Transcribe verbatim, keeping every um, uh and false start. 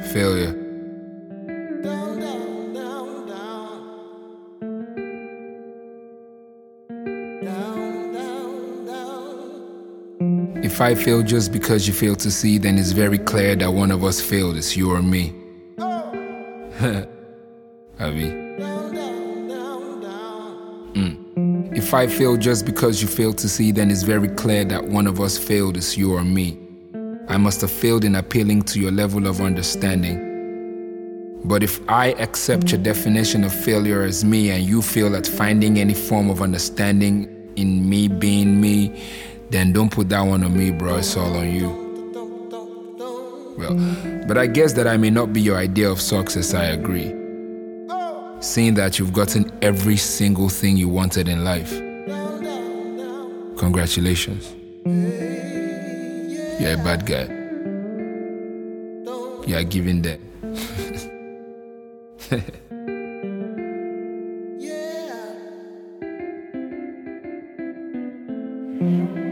Failure. Down, down, down, down. Down, down, down. If I fail just because you fail to see, then it's very clear that one of us failed. It's you or me. Abby. Down, down, down, down. Mm. If I fail just because you failed to see, then it's very clear that one of us failed. It's you or me. I must have failed in appealing to your level of understanding. But if I accept your definition of failure as me and you fail at finding any form of understanding in me being me, then don't put that one on me, bro. It's all on you. Well, but I guess that I may not be your idea of success, I agree. Seeing that you've gotten every single thing you wanted in life. Congratulations. You're a bad guy. You are giving that. Yeah.